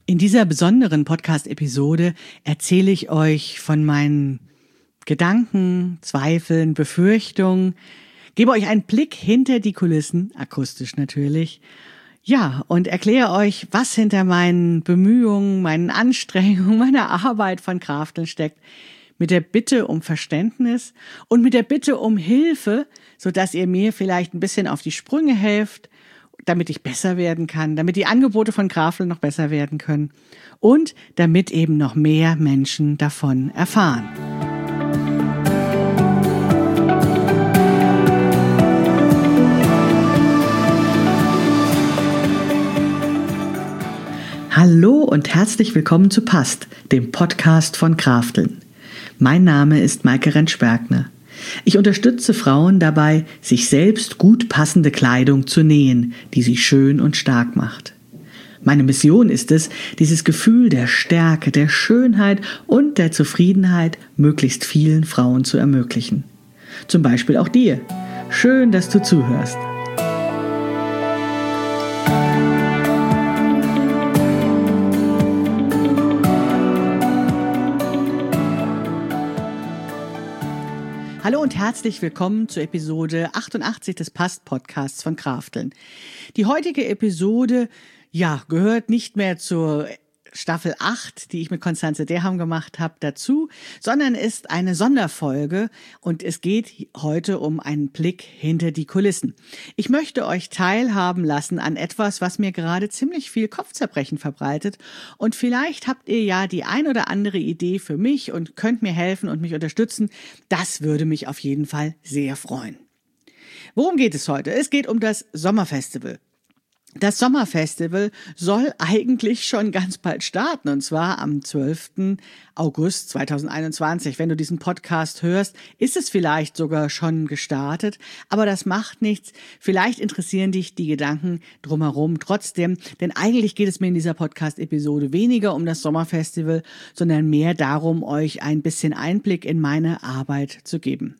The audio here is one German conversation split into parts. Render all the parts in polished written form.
In dieser besonderen Podcast-Episode erzähle ich euch von meinen Gedanken, Zweifeln, Befürchtungen, gebe euch einen Blick hinter die Kulissen, akustisch natürlich, ja, und erkläre euch, was hinter meinen Bemühungen, meinen Anstrengungen, meiner Arbeit von Krafteln steckt, mit der Bitte um Verständnis und mit der Bitte um Hilfe, sodass ihr mir vielleicht ein bisschen auf die Sprünge helft, damit ich besser werden kann, damit die Angebote von Krafteln noch besser werden können und damit eben noch mehr Menschen davon erfahren. Hallo und herzlich willkommen zu Passt, dem Podcast von Krafteln. Mein Name ist Maike Rentsch-Bergner. Ich unterstütze Frauen dabei, sich selbst gut passende Kleidung zu nähen, die sie schön und stark macht. Meine Mission ist es, dieses Gefühl der Stärke, der Schönheit und der Zufriedenheit möglichst vielen Frauen zu ermöglichen. Zum Beispiel auch dir. Schön, dass du zuhörst. Hallo und herzlich willkommen zur Episode 88 des Passt-Podcasts von Krafteln. Die heutige Episode, gehört nicht mehr zur Staffel 8, die ich mit Constanze Derham gemacht habe, dazu, sondern ist eine Sonderfolge und es geht heute um einen Blick hinter die Kulissen. Ich möchte euch teilhaben lassen an etwas, was mir gerade ziemlich viel Kopfzerbrechen verbreitet und vielleicht habt ihr ja die ein oder andere Idee für mich und könnt mir helfen und mich unterstützen. Das würde mich auf jeden Fall sehr freuen. Worum geht es heute? Es geht um das Sommerfestival. Das Sommerfestival soll eigentlich schon ganz bald starten, und zwar am 12. August 2021. Wenn du diesen Podcast hörst, ist es vielleicht sogar schon gestartet, aber das macht nichts. Vielleicht interessieren dich die Gedanken drumherum trotzdem, denn eigentlich geht es mir in dieser Podcast-Episode weniger um das Sommerfestival, sondern mehr darum, euch ein bisschen Einblick in meine Arbeit zu geben.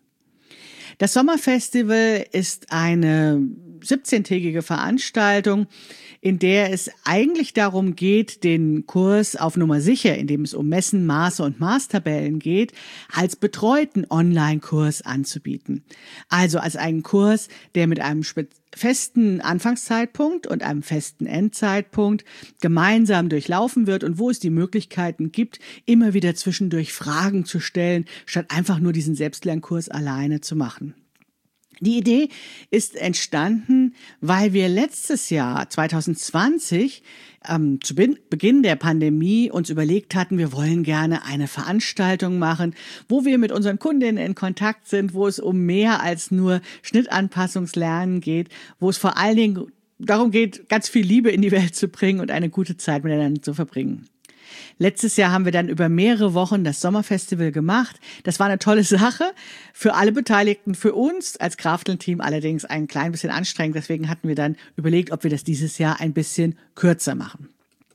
Das Sommerfestival ist eine 17-tägige Veranstaltung, in der es eigentlich darum geht, den Kurs auf Nummer sicher, in dem es um Messen, Maße und Maßtabellen geht, als betreuten Online-Kurs anzubieten. Also als einen Kurs, der mit einem festen Anfangszeitpunkt und einem festen Endzeitpunkt gemeinsam durchlaufen wird und wo es die Möglichkeiten gibt, immer wieder zwischendurch Fragen zu stellen, statt einfach nur diesen Selbstlernkurs alleine zu machen. Die Idee ist entstanden, weil wir letztes Jahr 2020 zu Beginn der Pandemie uns überlegt hatten, wir wollen gerne eine Veranstaltung machen, wo wir mit unseren Kundinnen in Kontakt sind, wo es um mehr als nur Schnittanpassungslernen geht, wo es vor allen Dingen darum geht, ganz viel Liebe in die Welt zu bringen und eine gute Zeit miteinander zu verbringen. Letztes Jahr haben wir dann über mehrere Wochen das Sommerfestival gemacht. Das war eine tolle Sache für alle Beteiligten, für uns als Krafteln-Team allerdings ein klein bisschen anstrengend. Deswegen hatten wir dann überlegt, ob wir das dieses Jahr ein bisschen kürzer machen.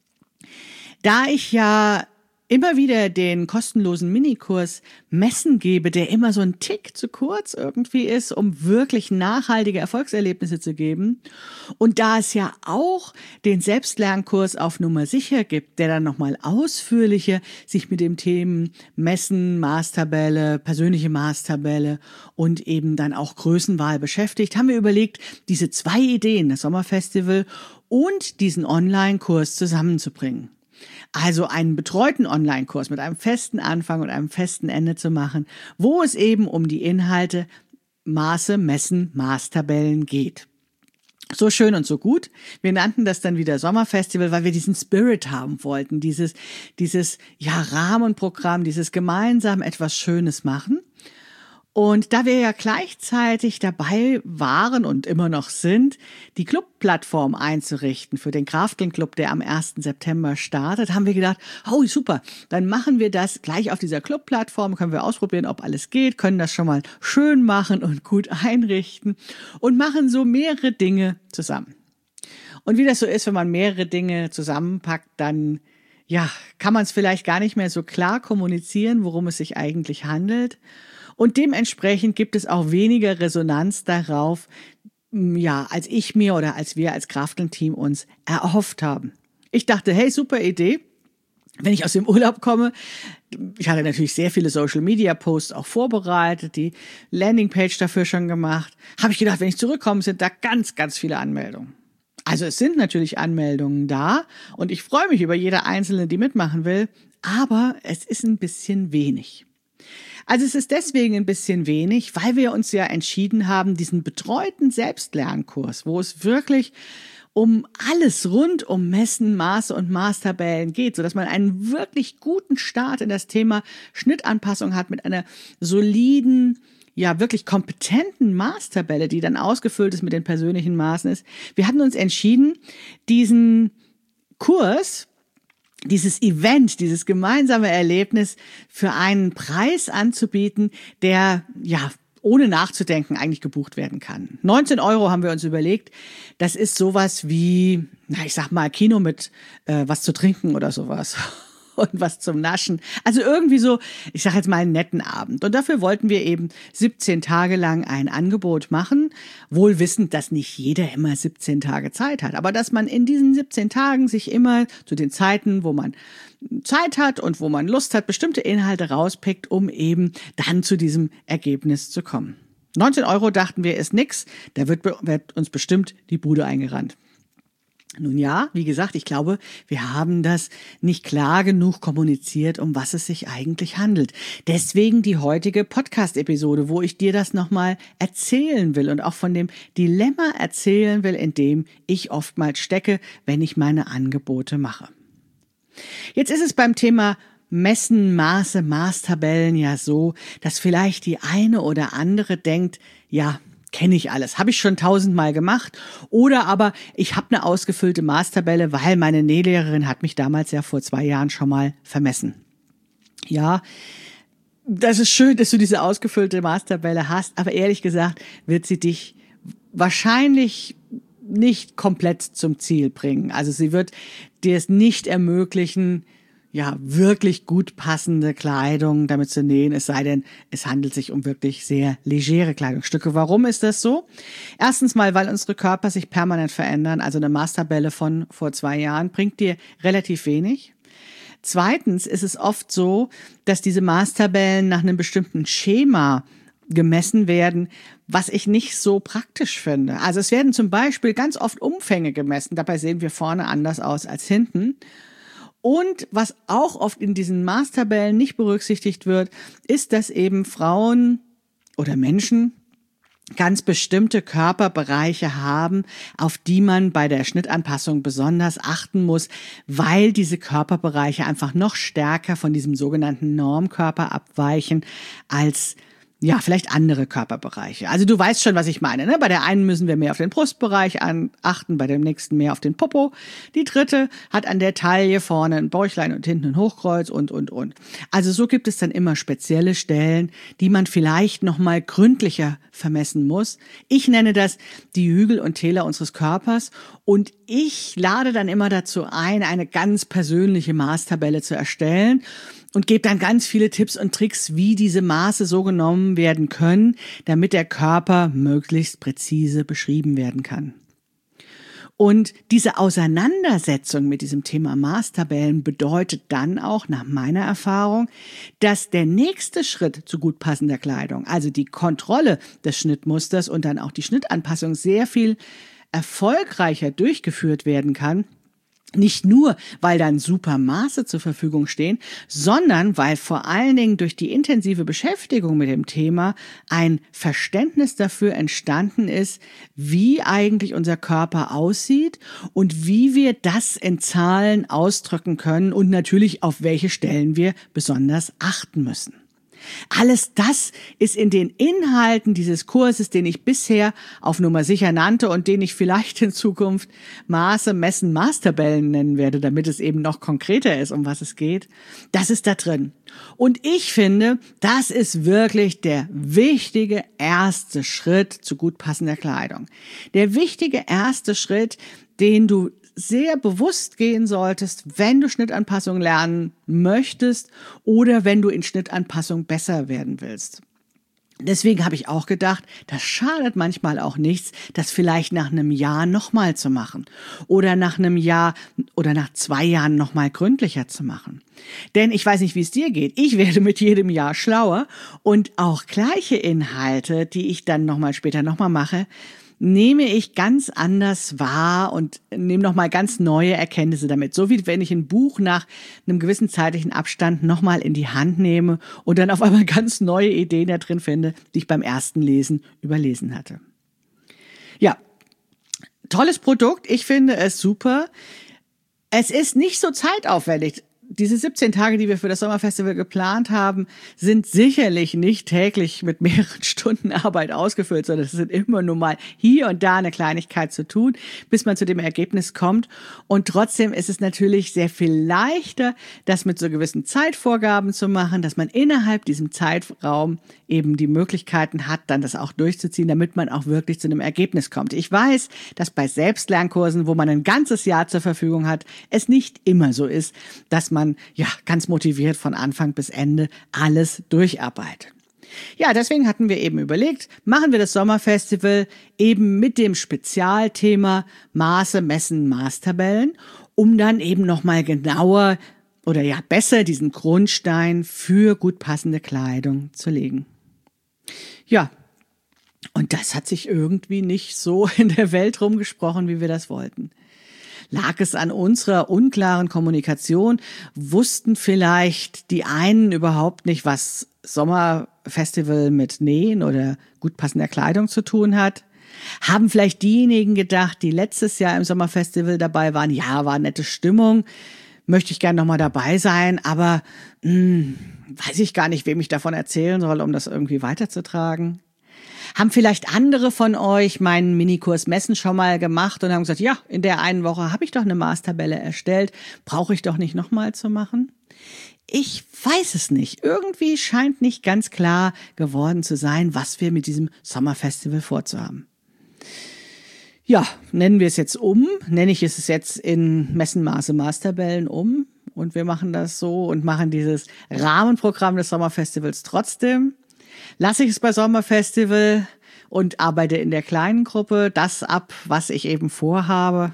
Da ich ja immer wieder den kostenlosen Minikurs Messen gebe, der immer so ein Tick zu kurz irgendwie ist, um wirklich nachhaltige Erfolgserlebnisse zu geben. Und da es ja auch den Selbstlernkurs auf Nummer sicher gibt, der dann nochmal ausführlicher sich mit dem Themen Messen, Maßtabelle, persönliche Maßtabelle und eben dann auch Größenwahl beschäftigt, haben wir überlegt, diese zwei Ideen, das Sommerfestival und diesen Online-Kurs zusammenzubringen. Also einen betreuten Online-Kurs mit einem festen Anfang und einem festen Ende zu machen, wo es eben um die Inhalte Maße, Messen, Maßtabellen geht. So schön und so gut. Wir nannten das dann wieder Sommerfestival, weil wir diesen Spirit haben wollten, dieses Rahmenprogramm, dieses gemeinsam etwas Schönes machen. Und da wir ja gleichzeitig dabei waren und immer noch sind, die Clubplattform einzurichten für den Krafteln-Club, der am 1. September startet, haben wir gedacht, oh super, dann machen wir das gleich auf dieser Clubplattform, können wir ausprobieren, ob alles geht, können das schon mal schön machen und gut einrichten und machen so mehrere Dinge zusammen. Und wie das so ist, wenn man mehrere Dinge zusammenpackt, dann kann man es vielleicht gar nicht mehr so klar kommunizieren, worum es sich eigentlich handelt. Und dementsprechend gibt es auch weniger Resonanz darauf, als ich mir oder als wir als Krafteln-Team uns erhofft haben. Ich dachte, hey, super Idee. Wenn ich aus dem Urlaub komme, ich hatte natürlich sehr viele Social-Media-Posts auch vorbereitet, die Landingpage dafür schon gemacht, habe ich gedacht, wenn ich zurückkomme, sind da ganz, ganz viele Anmeldungen. Also es sind natürlich Anmeldungen da und ich freue mich über jede einzelne, die mitmachen will, aber es ist ein bisschen wenig. Also es ist deswegen ein bisschen wenig, weil wir uns ja entschieden haben, diesen betreuten Selbstlernkurs, wo es wirklich um alles rund um Messen, Maße und Maßtabellen geht, sodass man einen wirklich guten Start in das Thema Schnittanpassung hat mit einer soliden, ja wirklich kompetenten Maßtabelle, die dann ausgefüllt ist mit den persönlichen Maßen ist. Wir hatten uns entschieden, diesen Kurs, dieses Event, dieses gemeinsame Erlebnis für einen Preis anzubieten, der ja ohne nachzudenken eigentlich gebucht werden kann. 19 € haben wir uns überlegt. Das ist sowas wie, ich sag mal, Kino mit was zu trinken oder sowas. Und was zum Naschen. Also irgendwie so, ich sage jetzt mal einen netten Abend. Und dafür wollten wir eben 17 Tage lang ein Angebot machen, wohl wissend, dass nicht jeder immer 17 Tage Zeit hat. Aber dass man in diesen 17 Tagen sich immer zu den Zeiten, wo man Zeit hat und wo man Lust hat, bestimmte Inhalte rauspickt, um eben dann zu diesem Ergebnis zu kommen. 19 € dachten wir, ist nix. Da wird uns bestimmt die Bude eingerannt. Nun ja, wie gesagt, ich glaube, wir haben das nicht klar genug kommuniziert, um was es sich eigentlich handelt. Deswegen die heutige Podcast-Episode, wo ich dir das nochmal erzählen will und auch von dem Dilemma erzählen will, in dem ich oftmals stecke, wenn ich meine Angebote mache. Jetzt ist es beim Thema Messen, Maße, Maßtabellen ja so, dass vielleicht die eine oder andere denkt, ja, kenne ich alles, habe ich schon 1000-mal gemacht. Oder aber ich habe eine ausgefüllte Maßtabelle, weil meine Nählehrerin hat mich damals ja vor 2 Jahren schon mal vermessen. Ja, das ist schön, dass du diese ausgefüllte Maßtabelle hast, aber ehrlich gesagt wird sie dich wahrscheinlich nicht komplett zum Ziel bringen. Also sie wird dir es nicht ermöglichen, ja, wirklich gut passende Kleidung damit zu nähen, es sei denn, es handelt sich um wirklich sehr legere Kleidungsstücke. Warum ist das so? Erstens mal, weil unsere Körper sich permanent verändern. Also eine Maßtabelle von vor 2 Jahren bringt dir relativ wenig. Zweitens ist es oft so, dass diese Maßtabellen nach einem bestimmten Schema gemessen werden, was ich nicht so praktisch finde. Also es werden zum Beispiel ganz oft Umfänge gemessen. Dabei sehen wir vorne anders aus als hinten. Und was auch oft in diesen Maßtabellen nicht berücksichtigt wird, ist, dass eben Frauen oder Menschen ganz bestimmte Körperbereiche haben, auf die man bei der Schnittanpassung besonders achten muss, weil diese Körperbereiche einfach noch stärker von diesem sogenannten Normkörper abweichen als ja, vielleicht andere Körperbereiche. Also du weißt schon, was ich meine, ne? Bei der einen müssen wir mehr auf den Brustbereich achten, bei dem nächsten mehr auf den Popo. Die dritte hat an der Taille vorne ein Bäuchlein und hinten ein Hochkreuz und. Also so gibt es dann immer spezielle Stellen, die man vielleicht nochmal gründlicher vermessen muss. Ich nenne das die Hügel und Täler unseres Körpers und ich lade dann immer dazu ein, eine ganz persönliche Maßtabelle zu erstellen und gebe dann ganz viele Tipps und Tricks, wie diese Maße so genommen werden können, damit der Körper möglichst präzise beschrieben werden kann. Und diese Auseinandersetzung mit diesem Thema Maßtabellen bedeutet dann auch, nach meiner Erfahrung, dass der nächste Schritt zu gut passender Kleidung, also die Kontrolle des Schnittmusters und dann auch die Schnittanpassung sehr viel erfolgreicher durchgeführt werden kann. Nicht nur, weil dann super Maße zur Verfügung stehen, sondern weil vor allen Dingen durch die intensive Beschäftigung mit dem Thema ein Verständnis dafür entstanden ist, wie eigentlich unser Körper aussieht und wie wir das in Zahlen ausdrücken können und natürlich auf welche Stellen wir besonders achten müssen. Alles das ist in den Inhalten dieses Kurses, den ich bisher auf Nummer sicher nannte und den ich vielleicht in Zukunft Maße, Messen, Maßtabellen nennen werde, damit es eben noch konkreter ist, um was es geht. Das ist da drin. Und ich finde, das ist wirklich der wichtige erste Schritt zu gut passender Kleidung. Der wichtige erste Schritt, den du sehr bewusst gehen solltest, wenn du Schnittanpassung lernen möchtest oder wenn du in Schnittanpassung besser werden willst. Deswegen habe ich auch gedacht, das schadet manchmal auch nichts, das vielleicht nach einem Jahr nochmal zu machen oder nach einem Jahr oder nach 2 Jahren nochmal gründlicher zu machen. Denn ich weiß nicht, wie es dir geht. Ich werde mit jedem Jahr schlauer und auch gleiche Inhalte, die ich dann später nochmal mache, nehme ich ganz anders wahr und nehme nochmal ganz neue Erkenntnisse damit. So wie wenn ich ein Buch nach einem gewissen zeitlichen Abstand nochmal in die Hand nehme und dann auf einmal ganz neue Ideen da drin finde, die ich beim ersten Lesen überlesen hatte. Ja, tolles Produkt. Ich finde es super. Es ist nicht so zeitaufwendig. Diese 17 Tage, die wir für das Sommerfestival geplant haben, sind sicherlich nicht täglich mit mehreren Stunden Arbeit ausgefüllt, sondern es sind immer nur mal hier und da eine Kleinigkeit zu tun, bis man zu dem Ergebnis kommt. Und trotzdem ist es natürlich sehr viel leichter, das mit so gewissen Zeitvorgaben zu machen, dass man innerhalb diesem Zeitraum eben die Möglichkeiten hat, dann das auch durchzuziehen, damit man auch wirklich zu einem Ergebnis kommt. Ich weiß, dass bei Selbstlernkursen, wo man ein ganzes Jahr zur Verfügung hat, es nicht immer so ist, dass man ganz motiviert von Anfang bis Ende alles durcharbeitet. Ja, deswegen hatten wir eben überlegt, machen wir das Sommerfestival eben mit dem Spezialthema Maße, Messen, Maßtabellen, um dann eben nochmal genauer oder besser diesen Grundstein für gut passende Kleidung zu legen. Ja, und das hat sich irgendwie nicht so in der Welt rumgesprochen, wie wir das wollten. Lag es an unserer unklaren Kommunikation? Wussten vielleicht die einen überhaupt nicht, was Sommerfestival mit Nähen oder gut passender Kleidung zu tun hat? Haben vielleicht diejenigen gedacht, die letztes Jahr im Sommerfestival dabei waren, ja, war nette Stimmung, möchte ich gerne nochmal dabei sein, aber weiß ich gar nicht, wem ich davon erzählen soll, um das irgendwie weiterzutragen? Haben vielleicht andere von euch meinen Minikurs Messen schon mal gemacht und haben gesagt, ja, in der einen Woche habe ich doch eine Maßtabelle erstellt, brauche ich doch nicht nochmal zu machen? Ich weiß es nicht. Irgendwie scheint nicht ganz klar geworden zu sein, was wir mit diesem Sommerfestival vorzuhaben. Ja, nennen wir es jetzt um, nenne ich es jetzt in Messenmaße Maßtabellen um und wir machen das so und machen dieses Rahmenprogramm des Sommerfestivals trotzdem. Lasse ich es bei Sommerfestival und arbeite in der kleinen Gruppe das ab, was ich eben vorhabe.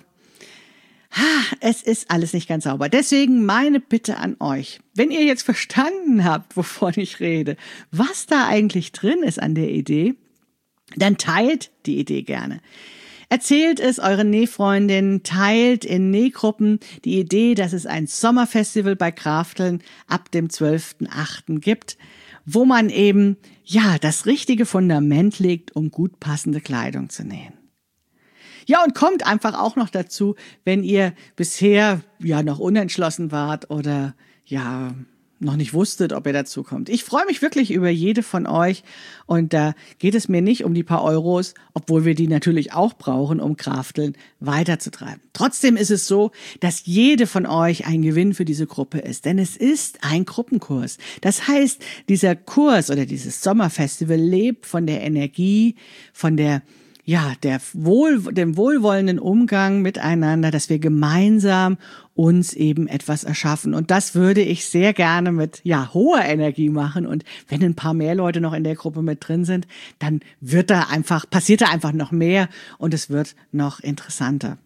Es ist alles nicht ganz sauber. Deswegen meine Bitte an euch, wenn ihr jetzt verstanden habt, wovon ich rede, was da eigentlich drin ist an der Idee, dann teilt die Idee gerne. Erzählt es euren Nähfreundinnen, teilt in Nähgruppen die Idee, dass es ein Sommerfestival bei Krafteln ab dem 12.8. gibt, wo man eben, das richtige Fundament legt, um gut passende Kleidung zu nähen. Ja, und kommt einfach auch noch dazu, wenn ihr bisher noch unentschlossen wart oder noch nicht wusstet, ob ihr dazu kommt. Ich freue mich wirklich über jede von euch und da geht es mir nicht um die paar Euros, obwohl wir die natürlich auch brauchen, um Krafteln weiterzutreiben. Trotzdem ist es so, dass jede von euch ein Gewinn für diese Gruppe ist, denn es ist ein Gruppenkurs. Das heißt, dieser Kurs oder dieses Sommerfestival lebt von der Energie, von dem wohlwollenden Umgang miteinander, dass wir gemeinsam uns eben etwas erschaffen. Und das würde ich sehr gerne mit hoher Energie machen. Und wenn ein paar mehr Leute noch in der Gruppe mit drin sind, dann passiert da einfach noch mehr und es wird noch interessanter.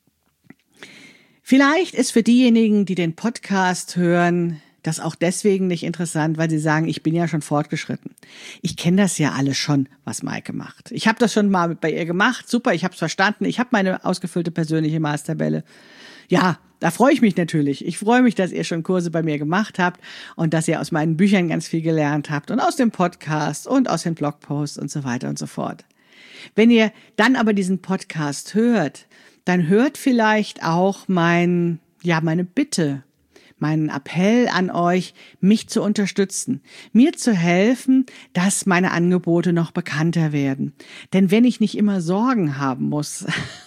Vielleicht ist für diejenigen, die den Podcast hören, das auch deswegen nicht interessant, weil sie sagen, ich bin ja schon fortgeschritten. Ich kenne das ja alles schon, was Maike macht. Ich habe das schon mal bei ihr gemacht. Super, ich habe es verstanden. Ich habe meine ausgefüllte persönliche Maßtabelle. Ja, da freue ich mich natürlich. Ich freue mich, dass ihr schon Kurse bei mir gemacht habt und dass ihr aus meinen Büchern ganz viel gelernt habt und aus dem Podcast und aus den Blogposts und so weiter und so fort. Wenn ihr dann aber diesen Podcast hört, dann hört vielleicht auch meine Bitte, meinen Appell an euch, mich zu unterstützen, mir zu helfen, dass meine Angebote noch bekannter werden. Denn wenn ich nicht immer Sorgen haben muss,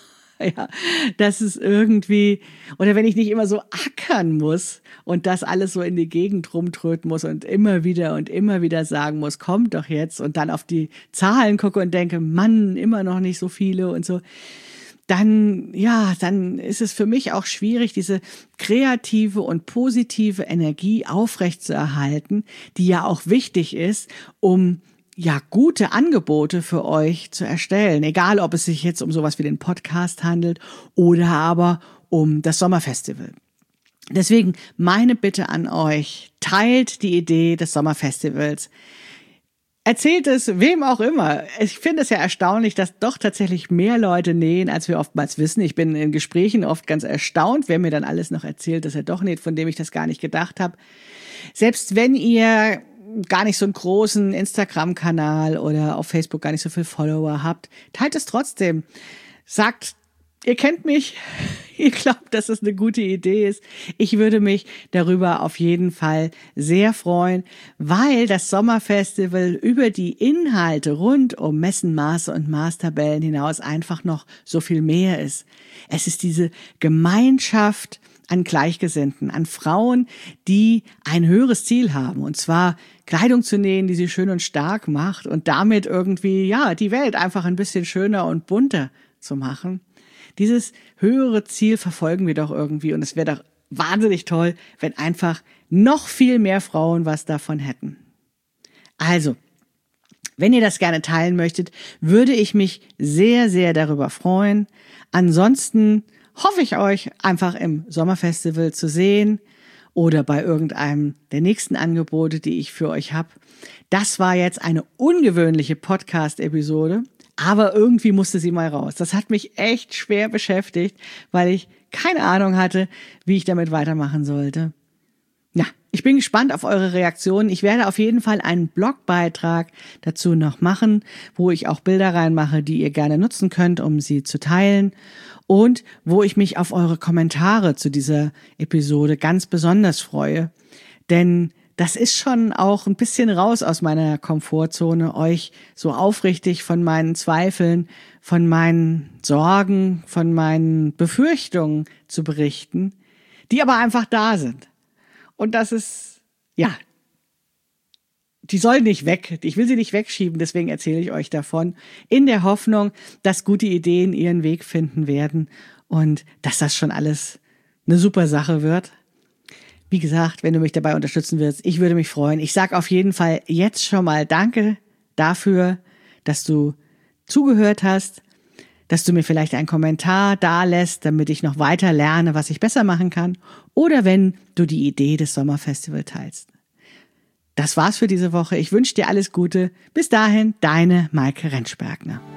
dass es irgendwie, oder wenn ich nicht immer so ackern muss und das alles so in die Gegend rumtröten muss und immer wieder sagen muss, kommt doch jetzt und dann auf die Zahlen gucke und denke, Mann, immer noch nicht so viele und so, dann ist es für mich auch schwierig, diese kreative und positive Energie aufrechtzuerhalten, die ja auch wichtig ist, um gute Angebote für euch zu erstellen. Egal, ob es sich jetzt um sowas wie den Podcast handelt oder aber um das Sommerfestival. Deswegen meine Bitte an euch, teilt die Idee des Sommerfestivals. Erzählt es wem auch immer. Ich finde es ja erstaunlich, dass doch tatsächlich mehr Leute nähen, als wir oftmals wissen. Ich bin in Gesprächen oft ganz erstaunt, wer mir dann alles noch erzählt, dass er doch näht, von dem ich das gar nicht gedacht habe. Selbst wenn ihr gar nicht so einen großen Instagram-Kanal oder auf Facebook gar nicht so viel Follower habt, teilt es trotzdem. Sagt, ihr kennt mich, ihr glaubt, dass es eine gute Idee ist. Ich würde mich darüber auf jeden Fall sehr freuen, weil das Sommerfestival über die Inhalte rund um Messen, Maße und Maßtabellen hinaus einfach noch so viel mehr ist. Es ist diese Gemeinschaft an Gleichgesinnten, an Frauen, die ein höheres Ziel haben, und zwar Kleidung zu nähen, die sie schön und stark macht und damit irgendwie, die Welt einfach ein bisschen schöner und bunter zu machen. Dieses höhere Ziel verfolgen wir doch irgendwie, und es wäre doch wahnsinnig toll, wenn einfach noch viel mehr Frauen was davon hätten. Also, wenn ihr das gerne teilen möchtet, würde ich mich sehr, sehr darüber freuen. Ansonsten hoffe ich euch einfach im Sommerfestival zu sehen oder bei irgendeinem der nächsten Angebote, die ich für euch habe. Das war jetzt eine ungewöhnliche Podcast-Episode, aber irgendwie musste sie mal raus. Das hat mich echt schwer beschäftigt, weil ich keine Ahnung hatte, wie ich damit weitermachen sollte. Ja, ich bin gespannt auf eure Reaktionen. Ich werde auf jeden Fall einen Blogbeitrag dazu noch machen, wo ich auch Bilder reinmache, die ihr gerne nutzen könnt, um sie zu teilen, und wo ich mich auf eure Kommentare zu dieser Episode ganz besonders freue. Denn das ist schon auch ein bisschen raus aus meiner Komfortzone, euch so aufrichtig von meinen Zweifeln, von meinen Sorgen, von meinen Befürchtungen zu berichten, die aber einfach da sind. Und das ist, die sollen nicht weg. Ich will sie nicht wegschieben, deswegen erzähle ich euch davon, in der Hoffnung, dass gute Ideen ihren Weg finden werden und dass das schon alles eine super Sache wird. Wie gesagt, wenn du mich dabei unterstützen willst, ich würde mich freuen. Ich sage auf jeden Fall jetzt schon mal Danke dafür, dass du zugehört hast, dass du mir vielleicht einen Kommentar da lässt, damit ich noch weiter lerne, was ich besser machen kann, oder wenn du die Idee des Sommerfestivals teilst. Das war's für diese Woche. Ich wünsche dir alles Gute. Bis dahin, deine Maike Rentschbergner.